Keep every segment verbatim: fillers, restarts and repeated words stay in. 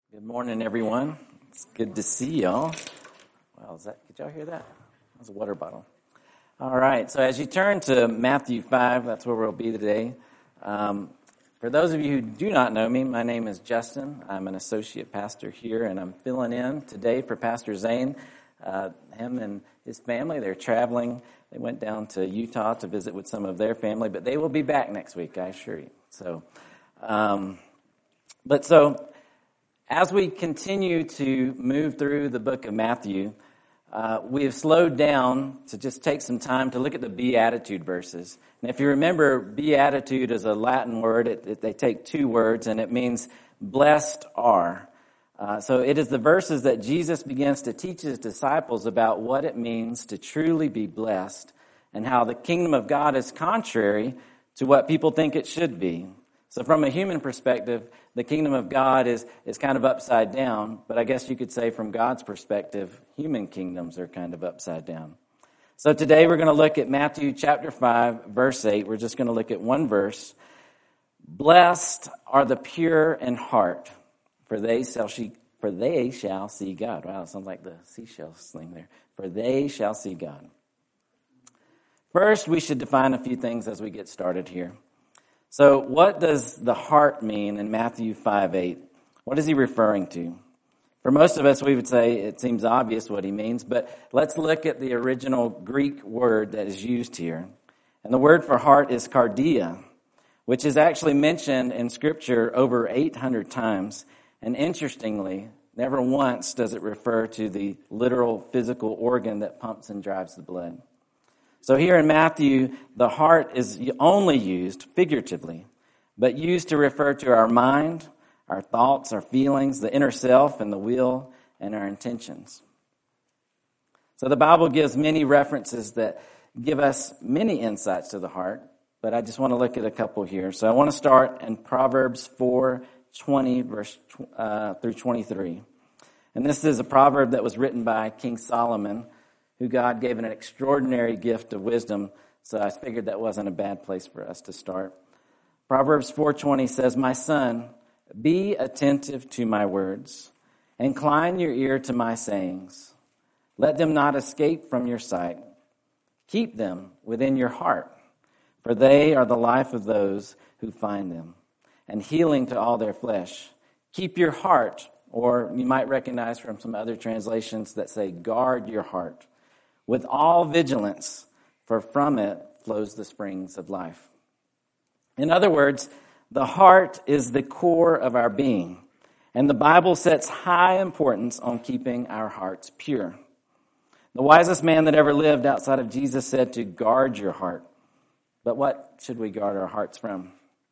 Good morning, everyone. It's good to see y'all. Wow, is that? Did y'all hear that? That was a water bottle. All right. So as you turn to Matthew five, that's where we'll be today. Um, for those of you who do not know me, my name is Justin. I'm an associate pastor here, and I'm filling in today for Pastor Zane. Uh, him and his family, they're traveling. They went down to Utah to visit with some of their family, but they will be back next week, I assure you. So, um, but so. As we continue to move through the book of Matthew, uh, we have slowed down to just take some time to look at the Beatitude verses. And if you remember, Beatitude is a Latin word. It, it, they take two words, and it means blessed are. Uh, so it is the verses that Jesus begins to teach his disciples about what it means to truly be blessed and how the kingdom of God is contrary to what people think it should be. So from a human perspective, the kingdom of God is, is kind of upside down, but I guess you could say from God's perspective, human kingdoms are kind of upside down. So today we're going to look at Matthew chapter five, verse eight. We're just going to look at one verse. Blessed are the pure in heart, for they shall see, for they shall see God. Wow, it sounds like the seashells thing there. For they shall see God. First, we should define a few things as we get started here. So what does the heart mean in Matthew five eight? What is he referring to? For most of us, we would say it seems obvious what he means, but let's look at the original Greek word that is used here. And the word for heart is cardia, which is actually mentioned in Scripture over eight hundred times. And interestingly, never once does it refer to the literal physical organ that pumps and drives the blood. So here in Matthew, the heart is only used figuratively, but used to refer to our mind, our thoughts, our feelings, the inner self, and the will, and our intentions. So the Bible gives many references that give us many insights to the heart, but I just want to look at a couple here. So I want to start in Proverbs four twenty verse uh, through twenty-three. And this is a proverb that was written by King Solomon, who God gave an extraordinary gift of wisdom, so I figured that wasn't a bad place for us to start. Proverbs four twenty says, "My son, be attentive to my words. Incline your ear to my sayings. Let them not escape from your sight. Keep them within your heart, for they are the life of those who find them, and healing to all their flesh. Keep your heart," or you might recognize from some other translations that say, "guard your heart with all vigilance, for from it flows the springs of life." In other words, the heart is the core of our being, and the Bible sets high importance on keeping our hearts pure. The wisest man that ever lived outside of Jesus said to guard your heart. But what should we guard our hearts from?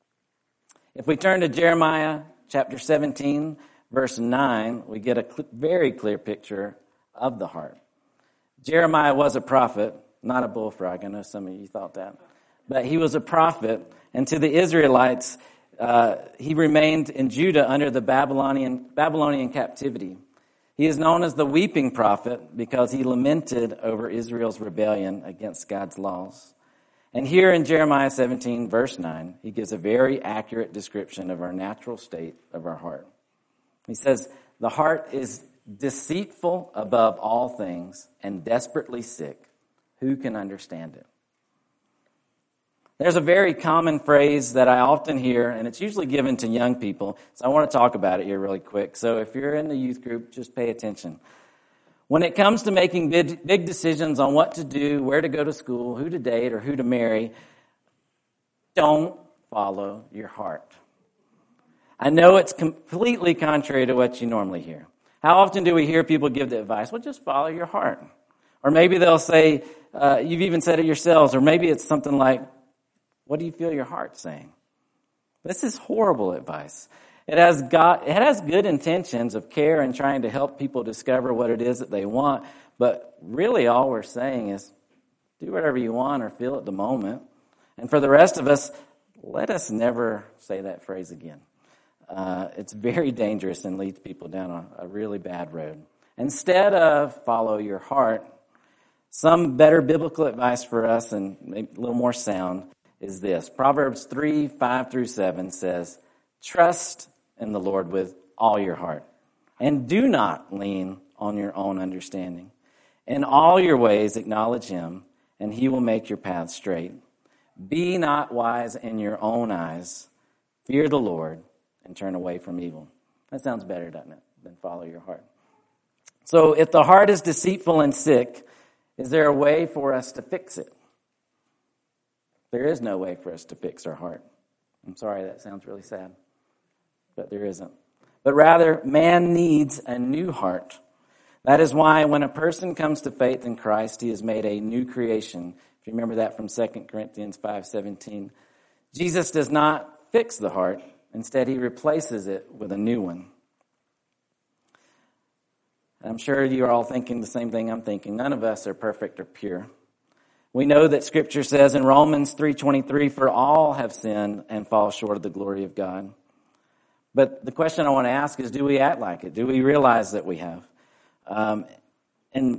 If we turn to Jeremiah chapter seventeen, verse nine, we get a cl- very clear picture of the heart. Jeremiah was a prophet, not a bullfrog. I know some of you thought that. But he was a prophet, and to the Israelites, uh, he remained in Judah under the Babylonian, Babylonian captivity. He is known as the weeping prophet because he lamented over Israel's rebellion against God's laws. And here in Jeremiah seventeen, verse nine, he gives a very accurate description of our natural state of our heart. He says, "The heart is deceitful above all things and desperately sick. Who can understand it?" There's a very common phrase that I often hear, and it's usually given to young people. So I want to talk about it here really quick. So if you're in the youth group, just pay attention. When it comes to making big, big decisions on what to do, where to go to school, who to date, or who to marry, don't follow your heart. I know it's completely contrary to what you normally hear. How often do we hear people give the advice, well, just follow your heart? Or maybe they'll say, uh, you've even said it yourselves, or maybe it's something like, what do you feel your heart's saying? This is horrible advice. It has got, it has good intentions of care and trying to help people discover what it is that they want, but really all we're saying is do whatever you want or feel at the moment. And for the rest of us, let us never say that phrase again. Uh, it's very dangerous and leads people down a, a really bad road. Instead of follow your heart, some better biblical advice for us and maybe a little more sound is this. Proverbs three, five through seven says, "Trust in the Lord with all your heart And do not lean on your own understanding. In all your ways acknowledge him, and he will make your path straight. Be not wise in your own eyes. Fear the Lord and turn away from evil. That sounds better, doesn't it, than follow your heart. So if the heart is deceitful and sick, is there a way for us to fix it? There is no way for us to fix our heart. I'm sorry, that sounds really sad, but there isn't. But rather, man needs a new heart. That is why when a person comes to faith in Christ, he is made a new creation. If you remember that from Second Corinthians five seventeen. Jesus does not fix the heart. Instead, he replaces it with a new one. I'm sure you are all thinking the same thing I'm thinking. None of us are perfect or pure. We know that Scripture says in Romans three twenty-three, for all have sinned and fall short of the glory of God. But the question I want to ask is, do we act like it? Do we realize that we have? Um, and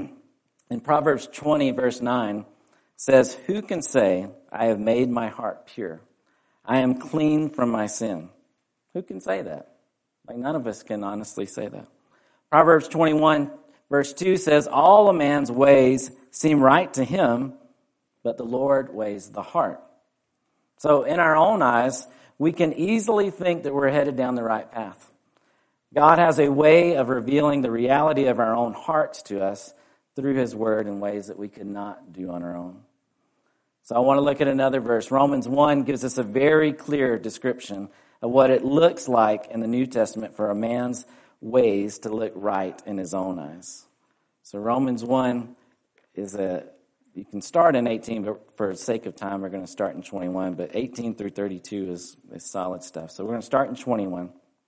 in Proverbs twenty, verse nine, says, who can say, I have made my heart pure? I am clean from my sin. Who can say that? Like, none of us can honestly say that. Proverbs twenty-one, verse two says, all a man's ways seem right to him, but the Lord weighs the heart. So in our own eyes, we can easily think that we're headed down the right path. God has a way of revealing the reality of our own hearts to us through his word in ways that we could not do on our own. So I want to look at another verse. Romans one gives us a very clear description of what it looks like in the New Testament for a man's ways to look right in his own eyes. So Romans one is a, you can start in eighteen, but for the sake of time, we're going to start in twenty-one. But eighteen through thirty-two is, is solid stuff. So we're going to start in twenty-one.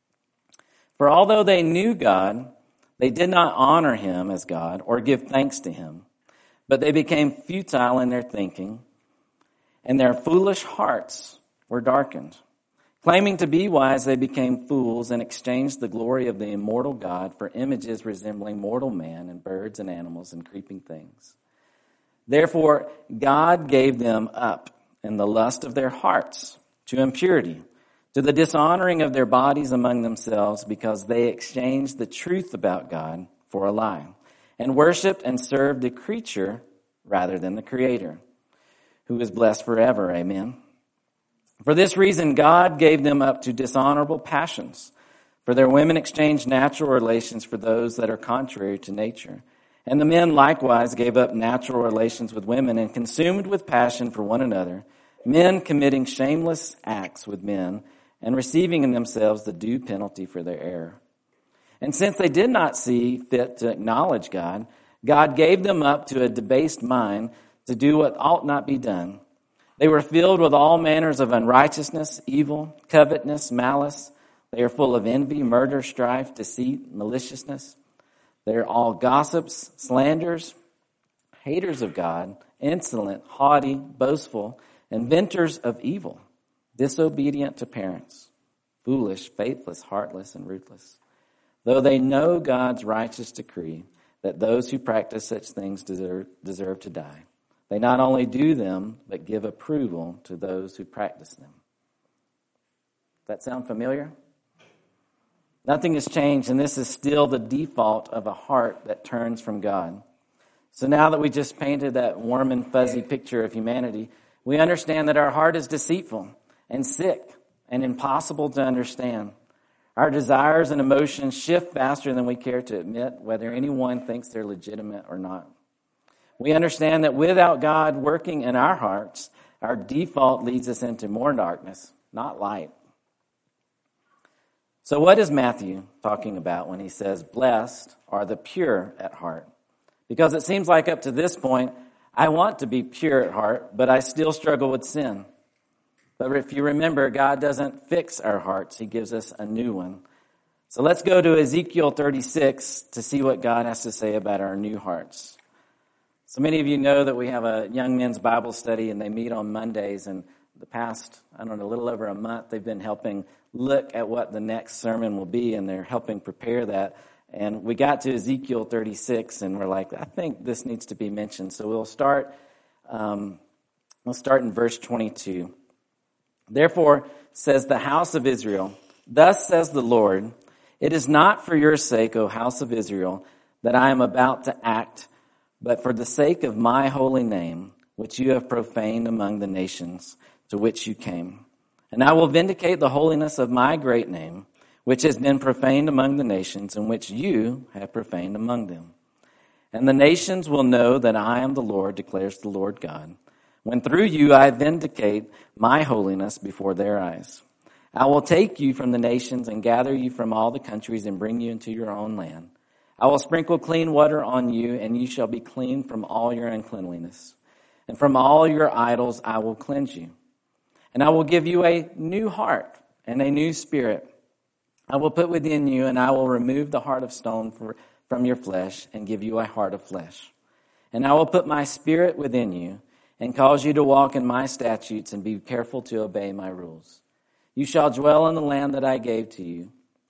For although they knew God, they did not honor him as God or give thanks to him, but they became futile in their thinking, and their foolish hearts were darkened. Claiming to be wise, they became fools and exchanged the glory of the immortal God for images resembling mortal man and birds and animals and creeping things. Therefore, God gave them up in the lust of their hearts to impurity, to the dishonoring of their bodies among themselves, because they exchanged the truth about God for a lie, and worshipped and served the creature rather than the Creator, who is blessed forever. Amen. For this reason, God gave them up to dishonorable passions. For their women exchanged natural relations for those that are contrary to nature. And the men likewise gave up natural relations with women and consumed with passion for one another, men committing shameless acts with men and receiving in themselves the due penalty for their error. And since they did not see fit to acknowledge God, God gave them up to a debased mind to do what ought not be done. They were filled with all manners of unrighteousness, evil, covetousness, malice. They are full of envy, murder, strife, deceit, maliciousness. They are all gossips, slanderers, haters of God, insolent, haughty, boastful, inventors of evil, disobedient to parents, foolish, faithless, heartless, and ruthless. Though they know God's righteous decree that those who practice such things deserve, deserve to die, they not only do them, but give approval to those who practice them. That sound familiar? Nothing has changed, and this is still the default of a heart that turns from God. So now that we just painted that warm and fuzzy picture of humanity, we understand that our heart is deceitful and sick and impossible to understand. Our desires and emotions shift faster than we care to admit, whether anyone thinks they're legitimate or not. We understand that without God working in our hearts, our default leads us into more darkness, not light. So what is Matthew talking about when he says, blessed are the pure at heart? Because it seems like up to this point, I want to be pure at heart, but I still struggle with sin. But if you remember, God doesn't fix our hearts. He gives us a new one. So let's go to Ezekiel thirty-six to see what God has to say about our new hearts. So many of you know that we have a young men's Bible study, and they meet on Mondays. And the past, I don't know, a little over a month, they've been helping look at what the next sermon will be, and they're helping prepare that. And we got to Ezekiel thirty-six, and we're like, I think this needs to be mentioned. So we'll start. Um, we'll start in verse twenty-two. Therefore, says the house of Israel, thus says the Lord, It is not for your sake, O house of Israel, that I am about to act, but for the sake of my holy name, which you have profaned among the nations to which you came. And I will vindicate the holiness of my great name, which has been profaned among the nations, and which you have profaned among them. And the nations will know that I am the Lord, declares the Lord God, when through you I vindicate my holiness before their eyes. I will take you from the nations and gather you from all the countries and bring you into your own land. I will sprinkle clean water on you, and you shall be clean from all your uncleanliness. And from all your idols I will cleanse you. And I will give you a new heart and a new spirit I will put within you, and I will remove the heart of stone for, from your flesh and give you a heart of flesh. And I will put my spirit within you and cause you to walk in my statutes and be careful to obey my rules. You shall dwell in the land that I gave to you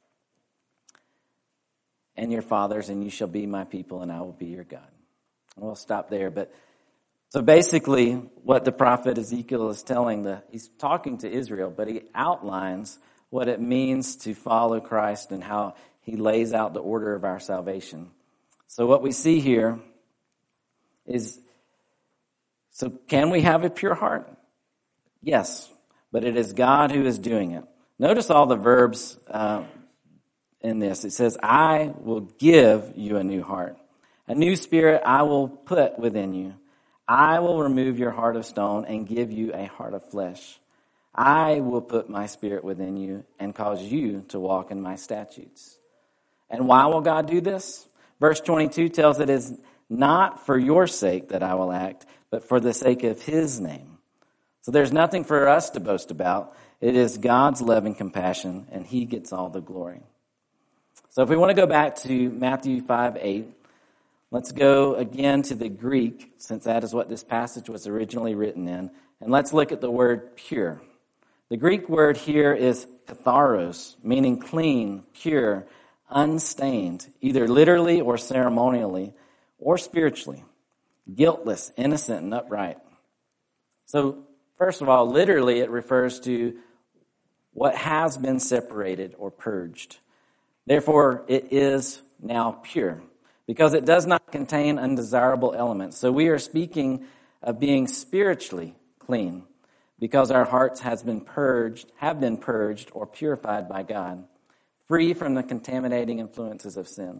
and your fathers, and you shall be my people, and I will be your God. We'll stop there. But so basically what the prophet Ezekiel is telling, the he's talking to Israel, but he outlines what it means to follow Christ and how he lays out the order of our salvation. So what we see here is, so can we have a pure heart? Yes, but it is God who is doing it. Notice all the verbs uh, in this. It says, I will give you a new heart. A new spirit I will put within you. I will remove your heart of stone and give you a heart of flesh. I will put my spirit within you and cause you to walk in my statutes. And why will God do this? Verse twenty-two tells it is not for your sake that I will act, but for the sake of his name. So there's nothing for us to boast about. It is God's love and compassion, and he gets all the glory. So if we want to go back to Matthew five eight, let's go again to the Greek, since that is what this passage was originally written in, and let's look at the word pure. The Greek word here is katharos, meaning clean, pure, unstained, either literally or ceremonially or spiritually, guiltless, innocent, and upright. So, first of all, literally it refers to what has been separated or purged. Therefore, it is now pure because it does not contain undesirable elements. So we are speaking of being spiritually clean, because our hearts has been purged, have been purged or purified by God, free from the contaminating influences of sin.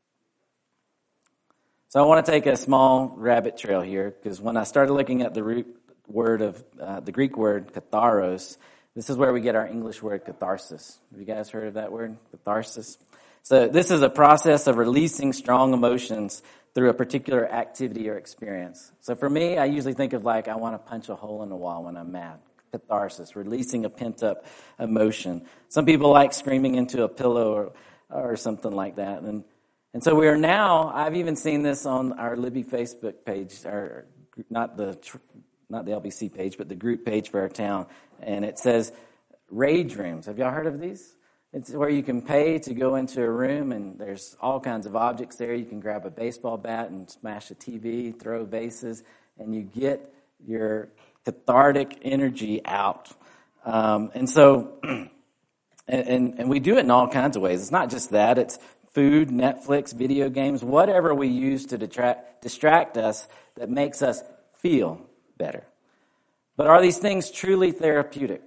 So I want to take a small rabbit trail here, because when I started looking at the root word of uh, the Greek word katharos, this is where we get our English word catharsis. Have you guys heard of that word, catharsis? So this is a process of releasing strong emotions through a particular activity or experience. So for me, I usually think of like, I want to punch a hole in the wall when I'm mad. Catharsis, releasing a pent-up emotion. Some people like screaming into a pillow or, or something like that. And and so we are now, I've even seen this on our Libby Facebook page, or not the not the L B C page, but the group page for our town. And it says rage rooms. Have y'all heard of these? It's where you can pay to go into a room, and there's all kinds of objects there. You can grab a baseball bat and smash a T V, throw vases, and you get your cathartic energy out. Um, and so, and, and, and we do it in all kinds of ways. It's not just that. It's food, Netflix, video games, whatever we use to detract, distract us that makes us feel better. But are these things truly therapeutic?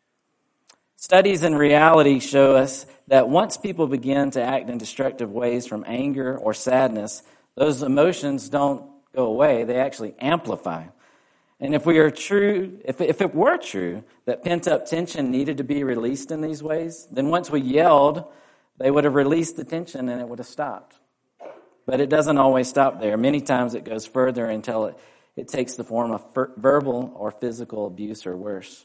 Studies in reality show us that once people begin to act in destructive ways from anger or sadness, those emotions don't go away. They actually amplify. And if we are true, if, if it were true that pent-up tension needed to be released in these ways, then once we yelled, they would have released the tension and it would have stopped. But it doesn't always stop there. Many times it goes further until it, it takes the form of fer- verbal or physical abuse or worse.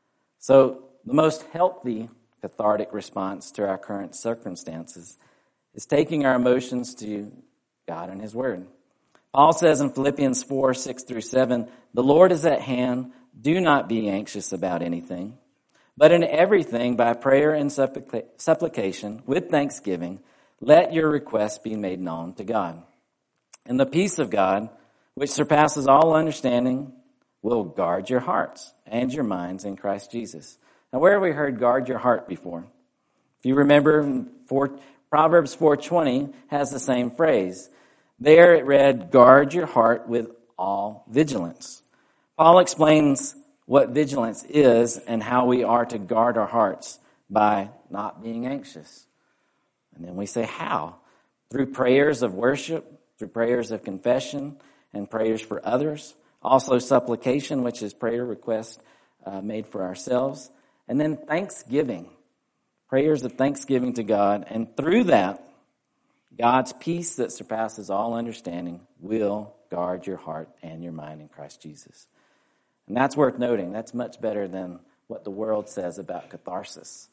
So the most healthy cathartic response to our current circumstances is taking our emotions to God and his word. Paul says in Philippians four, six through seven, the Lord is at hand. Do not be anxious about anything, but in everything by prayer and supplica- supplication with thanksgiving, let your requests be made known to God. And the peace of God, which surpasses all understanding, will guard your hearts and your minds in Christ Jesus. Now, where have we heard guard your heart before? If you remember, four, Proverbs four twenty has the same phrase. There it read, guard your heart with all vigilance. Paul explains what vigilance is and how we are to guard our hearts by not being anxious. And then we say how? Through prayers of worship, through prayers of confession, and prayers for others. Also supplication, which is prayer request uh, made for ourselves. And then thanksgiving, prayers of thanksgiving to God. And through that, God's peace that surpasses all understanding will guard your heart and your mind in Christ Jesus. And that's worth noting. That's much better than what the world says about catharsis.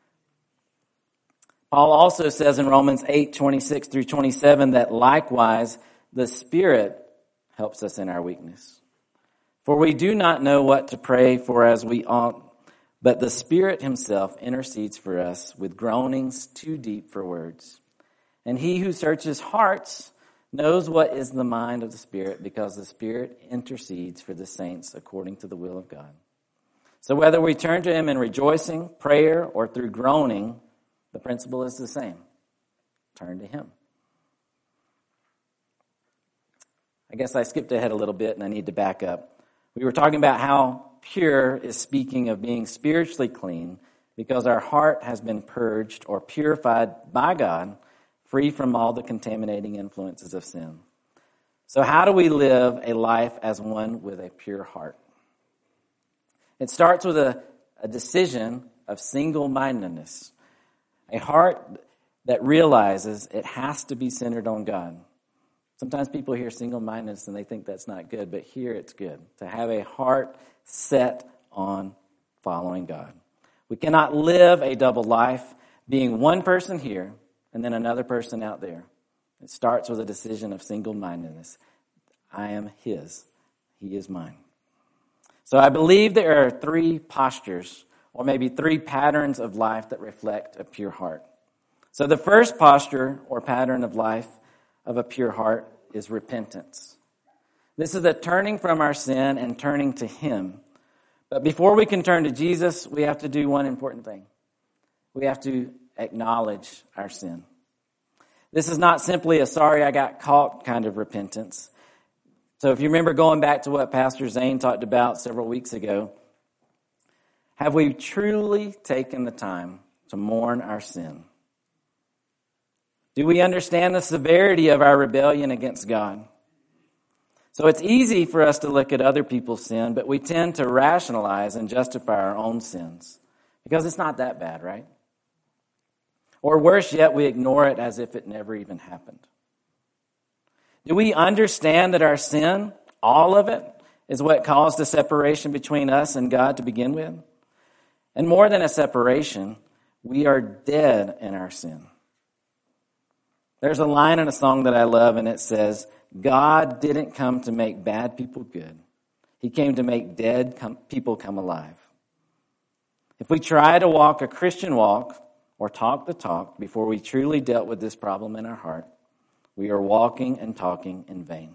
Paul also says in Romans eight twenty-six through twenty-seven that likewise the Spirit helps us in our weakness. For we do not know what to pray for as we ought, but the Spirit himself intercedes for us with groanings too deep for words. And he who searches hearts knows what is the mind of the Spirit, because the Spirit intercedes for the saints according to the will of God. So whether we turn to him in rejoicing, prayer, or through groaning, the principle is the same. Turn to him. I guess I skipped ahead a little bit and I need to back up. We were talking about how pure is speaking of being spiritually clean because our heart has been purged or purified by God, free from all the contaminating influences of sin. So how do we live a life as one with a pure heart? It starts with a, a decision of single-mindedness, a heart that realizes it has to be centered on God. Sometimes people hear single-mindedness and they think that's not good, but here it's good, to have a heart set on following God. We cannot live a double life, being one person here and then another person out there. It starts with a decision of single-mindedness. I am his. He is mine. So I believe there are three postures, or maybe three patterns of life that reflect a pure heart. So the first posture or pattern of life of a pure heart is repentance. This is the turning from our sin and turning to him. But before we can turn to Jesus, we have to do one important thing. We have to acknowledge our sin. This is not simply a sorry I got caught kind of repentance. So if you remember going back to what Pastor Zane talked about several weeks ago, have we truly taken the time to mourn our sin? Do we understand the severity of our rebellion against God? So it's easy for us to look at other people's sin, but we tend to rationalize and justify our own sins because it's not that bad, right? Or worse yet, we ignore it as if it never even happened. Do we understand that our sin, all of it, is what caused the separation between us and God to begin with? And more than a separation, we are dead in our sin. There's a line in a song that I love, and it says, God didn't come to make bad people good. He came to make dead come, people come alive. If we try to walk a Christian walk or talk the talk before we truly dealt with this problem in our heart, we are walking and talking in vain.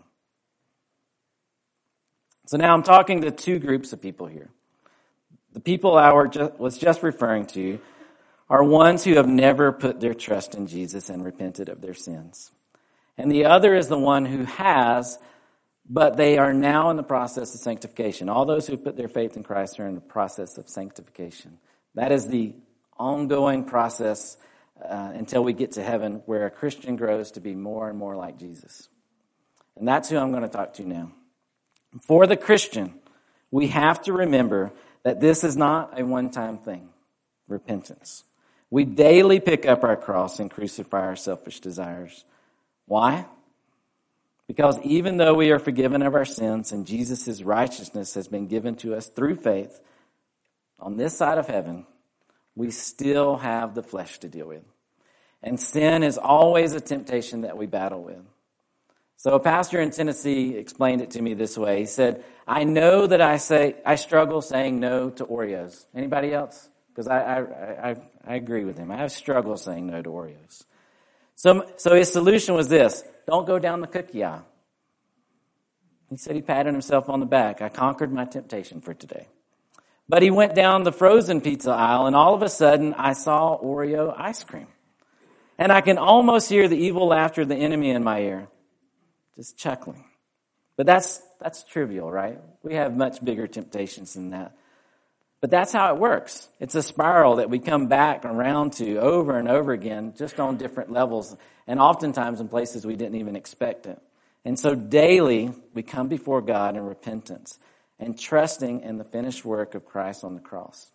So now I'm talking to two groups of people here. The people I were just, was just referring to are ones who have never put their trust in Jesus and repented of their sins. And the other is the one who has, but they are now in the process of sanctification. All those who put their faith in Christ are in the process of sanctification. That is the ongoing process uh, until we get to heaven, where a Christian grows to be more and more like Jesus. And that's who I'm going to talk to now. For the Christian, we have to remember that this is not a one-time thing, repentance. We daily pick up our cross and crucify our selfish desires. Why? Because even though we are forgiven of our sins and Jesus' righteousness has been given to us through faith on this side of heaven, we still have the flesh to deal with. And sin is always a temptation that we battle with. So a pastor in Tennessee explained it to me this way. He said, I know that I say I struggle saying no to Oreos. Anybody else? Because I, I, I, I agree with him. I have struggled saying no to Oreos. So, so his solution was this: don't go down the cookie aisle. He said he patted himself on the back. I conquered my temptation for today. But he went down the frozen pizza aisle, and all of a sudden, I saw Oreo ice cream. And I can almost hear the evil laughter of the enemy in my ear, just chuckling. But that's that's trivial, right? We have much bigger temptations than that. But that's how it works. It's a spiral that we come back around to over and over again, just on different levels, and oftentimes in places we didn't even expect it. And so daily, we come before God in repentance and trusting in the finished work of Christ on the cross.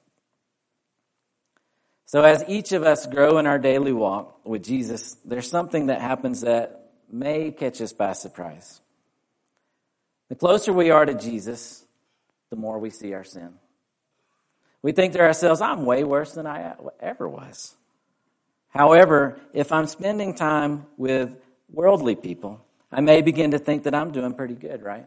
So as each of us grow in our daily walk with Jesus, there's something that happens that may catch us by surprise. The closer we are to Jesus, the more we see our sin. We think to ourselves, I'm way worse than I ever was. However, if I'm spending time with worldly people, I may begin to think that I'm doing pretty good, right?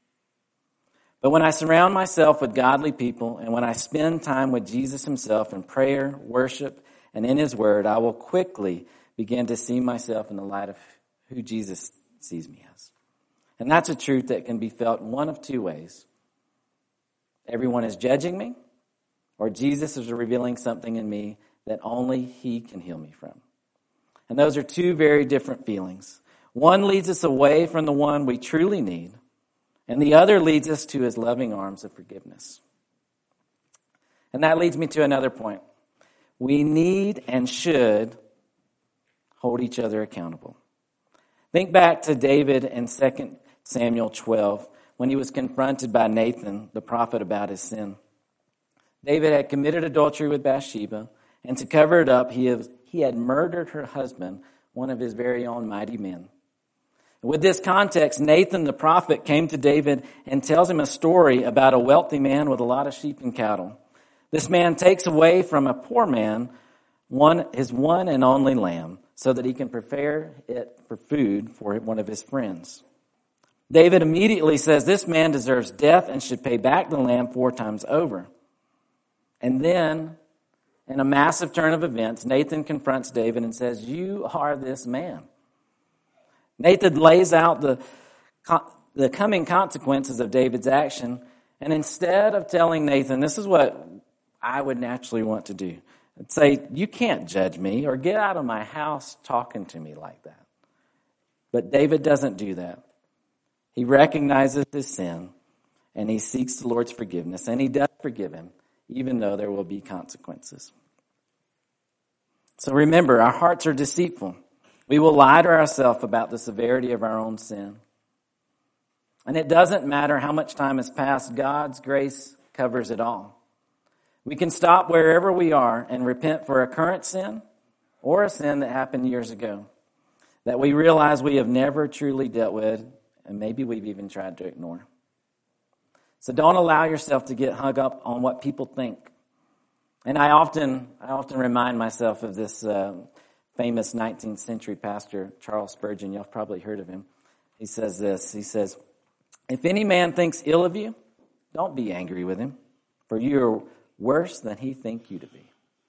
But when I surround myself with godly people and when I spend time with Jesus himself in prayer, worship, and in his word, I will quickly begin to see myself in the light of who Jesus sees me as. And that's a truth that can be felt in one of two ways. Everyone is judging me, or Jesus is revealing something in me that only he can heal me from. And those are two very different feelings. One leads us away from the one we truly need, and the other leads us to his loving arms of forgiveness. And that leads me to another point. We need and should hold each other accountable. Think back to David in Second Samuel twelve when he was confronted by Nathan, the prophet, about his sin. David had committed adultery with Bathsheba, and to cover it up, he, have, he had murdered her husband, one of his very own mighty men. With this context, Nathan the prophet came to David and tells him a story about a wealthy man with a lot of sheep and cattle. This man takes away from a poor man one his one and only lamb so that he can prepare it for food for one of his friends. David immediately says this man deserves death and should pay back the lamb four times over. And then, in a massive turn of events, Nathan confronts David and says, "You are this man." Nathan lays out the, the coming consequences of David's action, and instead of telling Nathan, this is what I would naturally want to do, and say, you can't judge me or get out of my house talking to me like that. But David doesn't do that. He recognizes his sin, and he seeks the Lord's forgiveness, and he does forgive him, even though there will be consequences. So remember, our hearts are deceitful. We will lie to ourselves about the severity of our own sin. And it doesn't matter how much time has passed, God's grace covers it all. We can stop wherever we are and repent for a current sin or a sin that happened years ago that we realize we have never truly dealt with, and maybe we've even tried to ignore. So don't allow yourself to get hung up on what people think. And I often, I often remind myself of this uh, famous nineteenth century pastor, Charles Spurgeon. You've probably heard of him. He says this. He says, "If any man thinks ill of you, don't be angry with him, for you are worse than he think you to be."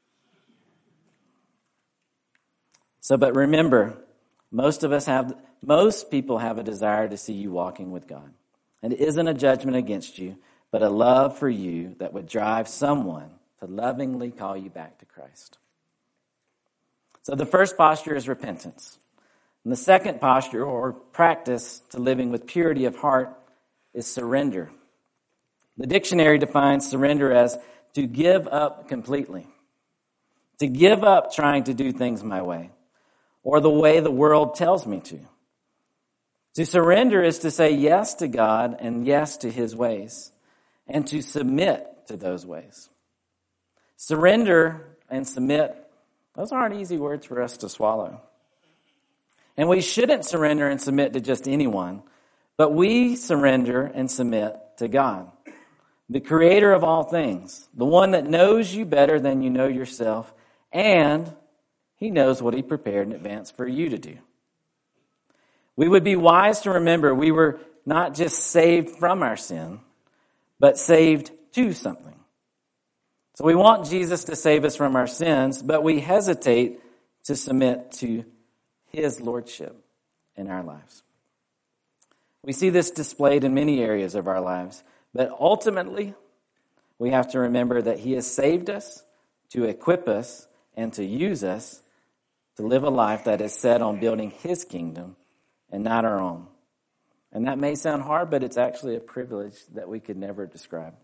So, but remember, most of us have, most people have a desire to see you walking with God. And it isn't a judgment against you, but a love for you that would drive someone to lovingly call you back to Christ. So the first posture is repentance. And the second posture, or practice to living with purity of heart, is surrender. The dictionary defines surrender as to give up completely. To give up trying to do things my way, or the way the world tells me to. To surrender is to say yes to God and yes to his ways, and to submit to those ways. Surrender and submit, those aren't easy words for us to swallow. And we shouldn't surrender and submit to just anyone, but we surrender and submit to God, the creator of all things, the one that knows you better than you know yourself, and he knows what he prepared in advance for you to do. We would be wise to remember we were not just saved from our sin, but saved to something. So we want Jesus to save us from our sins, but we hesitate to submit to his lordship in our lives. We see this displayed in many areas of our lives, but ultimately we have to remember that he has saved us to equip us and to use us to live a life that is set on building his kingdom and not our own. And that may sound hard, but it's actually a privilege that we could never describe.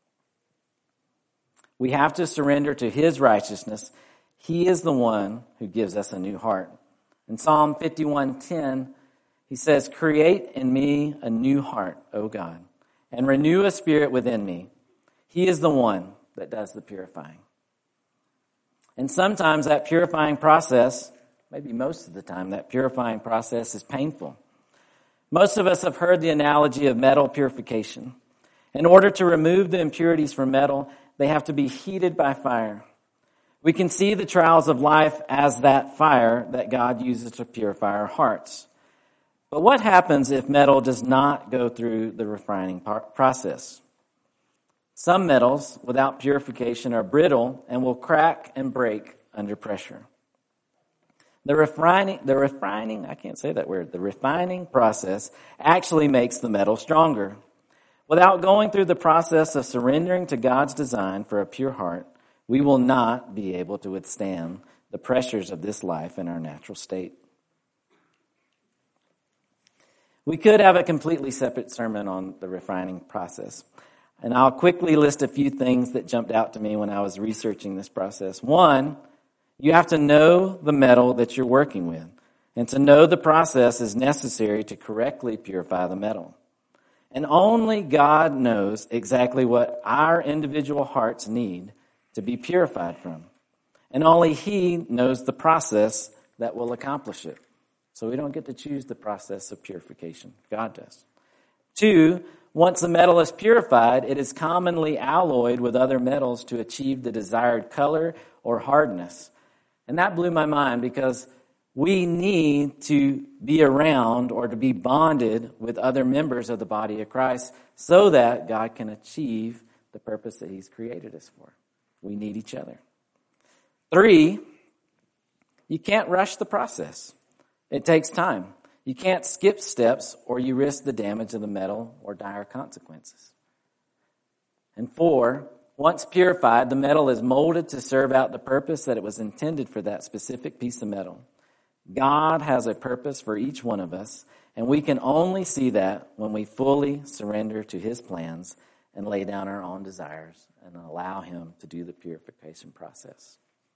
We have to surrender to his righteousness. He is the one who gives us a new heart. In Psalm fifty-one ten, he says, "Create in me a new heart, O God, and renew a spirit within me." He is the one that does the purifying. And sometimes that purifying process, maybe most of the time, that purifying process is painful. Most of us have heard the analogy of metal purification. In order to remove the impurities from metal, they have to be heated by fire. We can see the trials of life as that fire that God uses to purify our hearts. But what happens if metal does not go through the refining process? Some metals, without purification, are brittle and will crack and break under pressure. The refining, the refining, I can't say that word, the refining process actually makes the metal stronger. Without going through the process of surrendering to God's design for a pure heart, we will not be able to withstand the pressures of this life in our natural state. We could have a completely separate sermon on the refining process. And I'll quickly list a few things that jumped out to me when I was researching this process. One, you have to know the metal that you're working with. And to know the process is necessary to correctly purify the metal. And only God knows exactly what our individual hearts need to be purified from. And only he knows the process that will accomplish it. So we don't get to choose the process of purification. God does. Two, once the metal is purified, it is commonly alloyed with other metals to achieve the desired color or hardness. And that blew my mind because we need to be around or to be bonded with other members of the body of Christ so that God can achieve the purpose that he's created us for. We need each other. Three, you can't rush the process. It takes time. You can't skip steps or you risk the damage of the metal or dire consequences. And four, once purified, the metal is molded to serve out the purpose that it was intended for that specific piece of metal. God has a purpose for each one of us, and we can only see that when we fully surrender to his plans and lay down our own desires and allow him to do the purification process.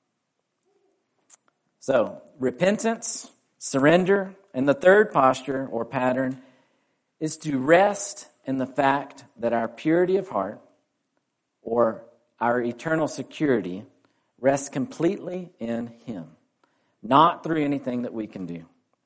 So, repentance, surrender, and the third posture or pattern is to rest in the fact that our purity of heart or our eternal security rests completely in him, not through anything that we can do.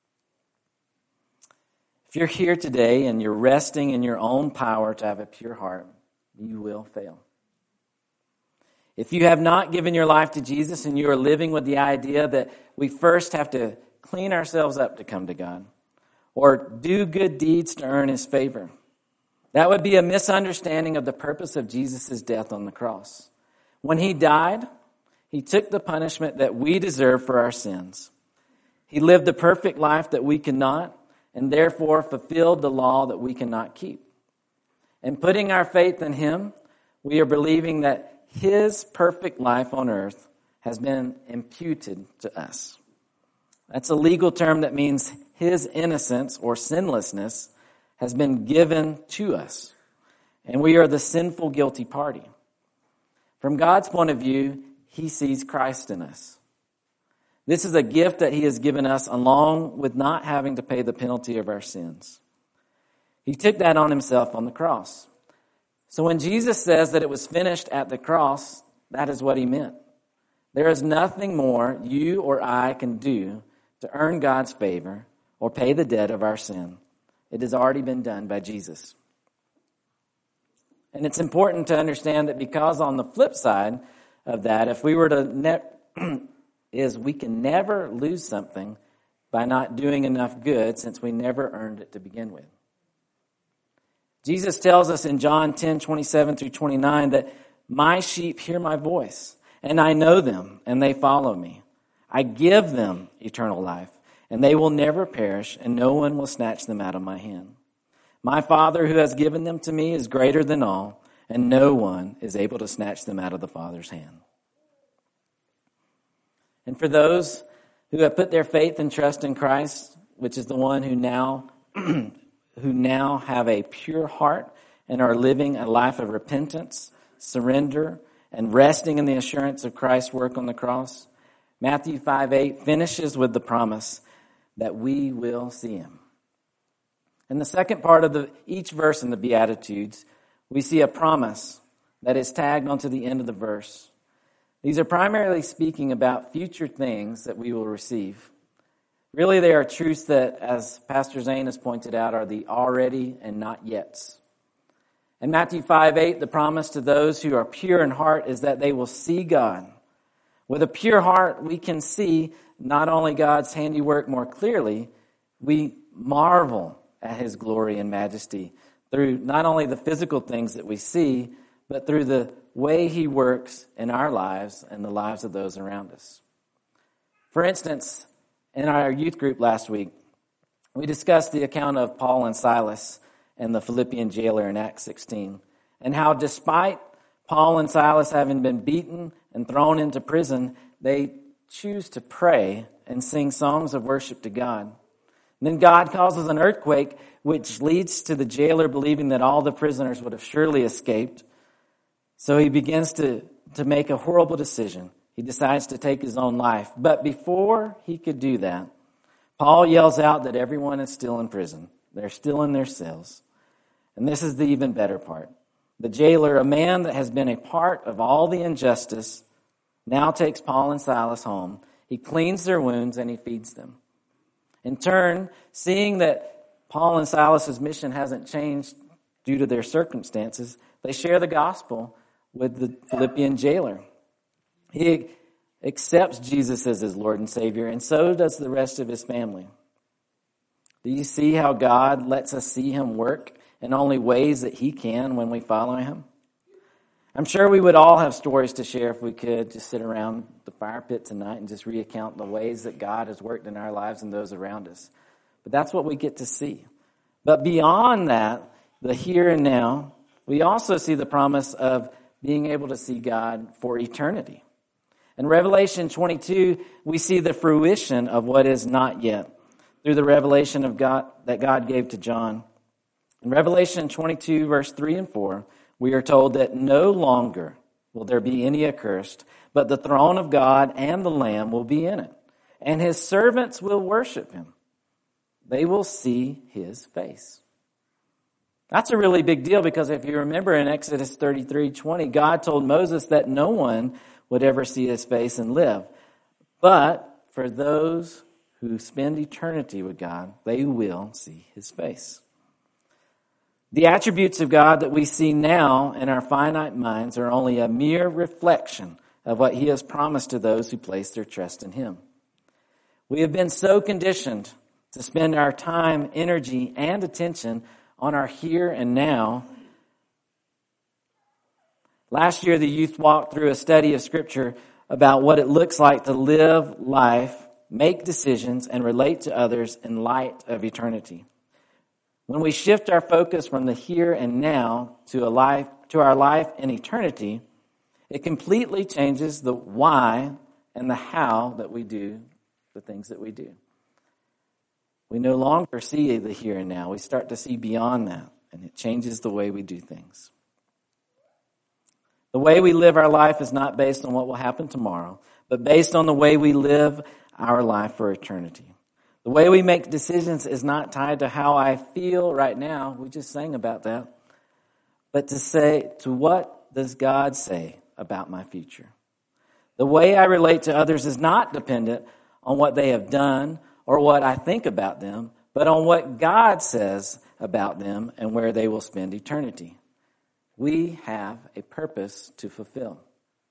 If you're here today and you're resting in your own power to have a pure heart, you will fail. If you have not given your life to Jesus and you are living with the idea that we first have to clean ourselves up to come to God or do good deeds to earn his favor, that would be a misunderstanding of the purpose of Jesus' death on the cross. When he died, he took the punishment that we deserve for our sins. He lived the perfect life that we cannot, and therefore fulfilled the law that we cannot keep. And putting our faith in him, we are believing that his perfect life on earth has been imputed to us. That's a legal term that means his innocence or sinlessness has been given to us. And we are the sinful, guilty party. From God's point of view, he sees Christ in us. This is a gift that he has given us along with not having to pay the penalty of our sins. He took that on himself on the cross. So when Jesus says that it was finished at the cross, that is what he meant. There is nothing more you or I can do to earn God's favor or pay the debt of our sin. It has already been done by Jesus. And it's important to understand that because on the flip side of that, if we were to, ne- is we can never lose something by not doing enough good since we never earned it to begin with. Jesus tells us in John ten, twenty-seven through twenty-nine that my sheep hear my voice, and I know them, and they follow me. I give them eternal life, and they will never perish, and no one will snatch them out of my hand. My Father who has given them to me is greater than all, and no one is able to snatch them out of the Father's hand. And for those who have put their faith and trust in Christ, which is the one who now who now have a pure heart and are living a life of repentance, surrender, and resting in the assurance of Christ's work on the cross. Matthew five eight finishes with the promise that we will see him. In the second part of the each verse in the Beatitudes, we see a promise that is tagged onto the end of the verse. These are primarily speaking about future things that we will receive. Really, they are truths that, as Pastor Zane has pointed out, are the already and not yets. In Matthew five eight, the promise to those who are pure in heart is that they will see God. With a pure heart, we can see not only God's handiwork more clearly, we marvel at his glory and majesty through not only the physical things that we see, but through the way he works in our lives and the lives of those around us. For instance, in our youth group last week, we discussed the account of Paul and Silas and the Philippian jailer in Acts sixteen, and how despite Paul and Silas having been beaten and thrown into prison, they choose to pray and sing songs of worship to God. And then God causes an earthquake, which leads to the jailer believing that all the prisoners would have surely escaped. So he begins to, to make a horrible decision. He decides to take his own life. But before he could do that, Paul yells out that everyone is still in prison. They're still in their cells. And this is the even better part. The jailer, a man that has been a part of all the injustice, now takes Paul and Silas home. He cleans their wounds and he feeds them. In turn, seeing that Paul and Silas' mission hasn't changed due to their circumstances, they share the gospel with the Philippian jailer. He accepts Jesus as his Lord and Savior, and so does the rest of his family. Do you see how God lets us see him work in only ways that he can when we follow him? I'm sure we would all have stories to share if we could just sit around the fire pit tonight and just recount the ways that God has worked in our lives and those around us. But that's what we get to see. But beyond that, the here and now, we also see the promise of being able to see God for eternity. In Revelation twenty-two, we see the fruition of what is not yet through the revelation of God that God gave to John. In Revelation twenty-two, verse three and four, we are told that no longer will there be any accursed, but the throne of God and the Lamb will be in it, and his servants will worship him. They will see his face. That's a really big deal because if you remember in Exodus thirty-three twenty, God told Moses that no one would ever see his face and live. But for those who spend eternity with God, they will see his face. The attributes of God that we see now in our finite minds are only a mere reflection of what he has promised to those who place their trust in him. We have been so conditioned to spend our time, energy, and attention on our here and now. Last year, the youth walked through a study of Scripture about what it looks like to live life, make decisions, and relate to others in light of eternity. When we shift our focus from the here and now to a life, to our life in eternity, it completely changes the why and the how that we do the things that we do. We no longer see the here and now. We start to see beyond that, and it changes the way we do things. The way we live our life is not based on what will happen tomorrow, but based on the way we live our life for eternity. The way we make decisions is not tied to how I feel right now. We just sang about that. But to say, to what does God say about my future? The way I relate to others is not dependent on what they have done or what I think about them, but on what God says about them and where they will spend eternity. We have a purpose to fulfill.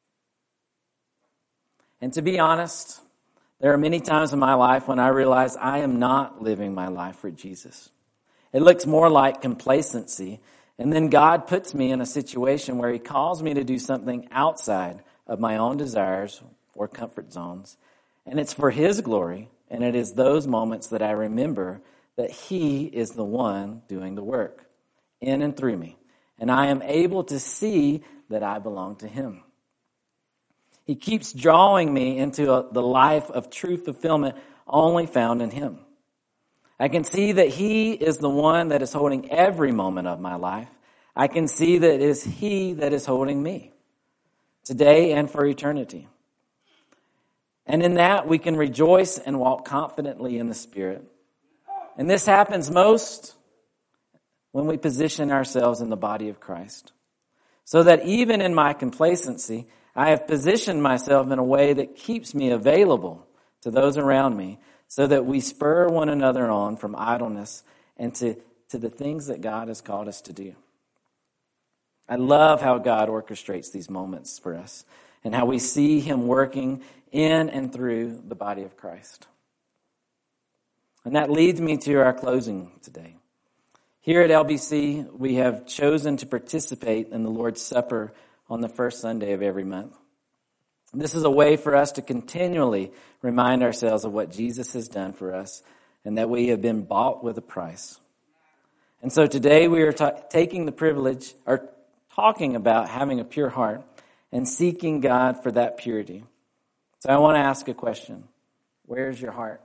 And to be honest, there are many times in my life when I realize I am not living my life for Jesus. It looks more like complacency, and then God puts me in a situation where he calls me to do something outside of my own desires or comfort zones. And it's for his glory, and it is those moments that I remember that he is the one doing the work in and through me. And I am able to see that I belong to him. He keeps drawing me into a, the life of true fulfillment only found in him. I can see that he is the one that is holding every moment of my life. I can see that it is he that is holding me today and for eternity. And in that, we can rejoice and walk confidently in the Spirit. And this happens most when we position ourselves in the body of Christ. So that even in my complacency, I have positioned myself in a way that keeps me available to those around me, so that we spur one another on from idleness and to, to the things that God has called us to do. I love how God orchestrates these moments for us and how we see him working in and through the body of Christ. And that leads me to our closing today. Here at L B C, we have chosen to participate in the Lord's Supper on the first Sunday of every month. This is a way for us to continually remind ourselves of what Jesus has done for us and that we have been bought with a price. And so today we are ta- taking the privilege, or talking about having a pure heart and seeking God for that purity. So I want to ask a question. Where's your heart?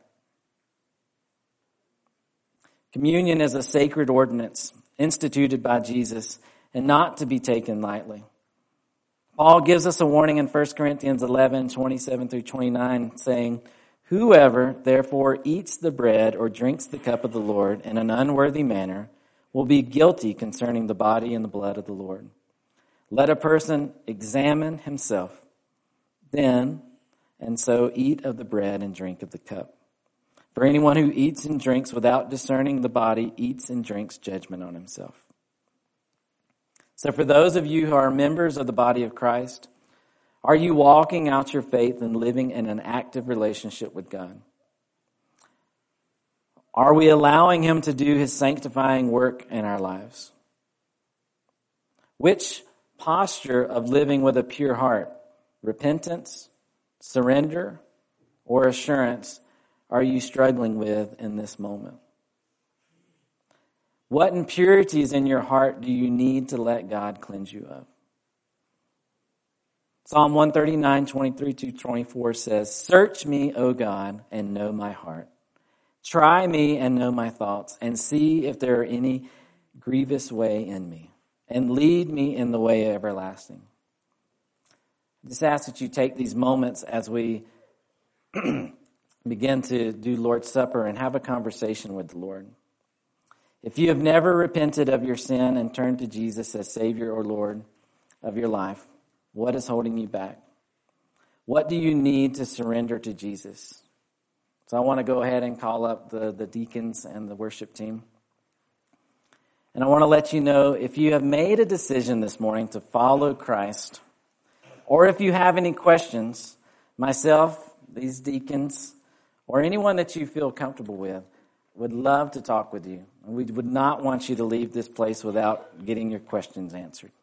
Communion is a sacred ordinance instituted by Jesus and not to be taken lightly. Paul gives us a warning in First Corinthians eleven, twenty-seven through twenty-nine, saying, "Whoever therefore eats the bread or drinks the cup of the Lord in an unworthy manner will be guilty concerning the body and the blood of the Lord. Let a person examine himself, then, and so eat of the bread and drink of the cup. For anyone who eats and drinks without discerning the body eats and drinks judgment on himself." So for those of you who are members of the body of Christ, are you walking out your faith and living in an active relationship with God? Are we allowing him to do his sanctifying work in our lives? Which posture of living with a pure heart, repentance, surrender, or assurance, are you struggling with in this moment? What impurities in your heart do you need to let God cleanse you of? Psalm one thirty-nine, twenty-three to twenty-four says, "Search me, O God, and know my heart. Try me and know my thoughts, and see if there are any grievous way in me, and lead me in the way everlasting." I just ask that you take these moments as we begin to do Lord's Supper and have a conversation with the Lord. If you have never repented of your sin and turned to Jesus as Savior or Lord of your life, what is holding you back? What do you need to surrender to Jesus? So I want to go ahead and call up the, the deacons and the worship team. And I want to let you know, if you have made a decision this morning to follow Christ, or if you have any questions, myself, these deacons, or anyone that you feel comfortable with, would love to talk with you. We would not want you to leave this place without getting your questions answered.